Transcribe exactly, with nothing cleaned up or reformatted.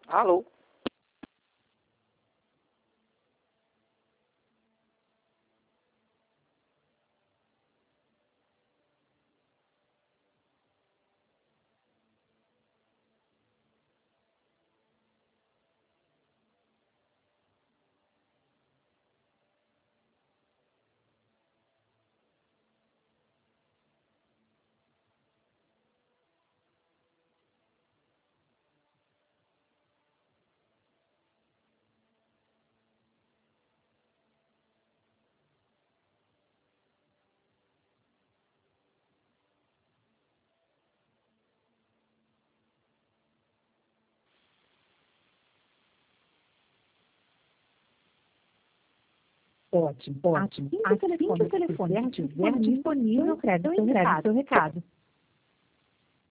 Alô? Ótimo, ótimo. Assim que o telefone estiver disponível, disponível, crédito então envie seu recado.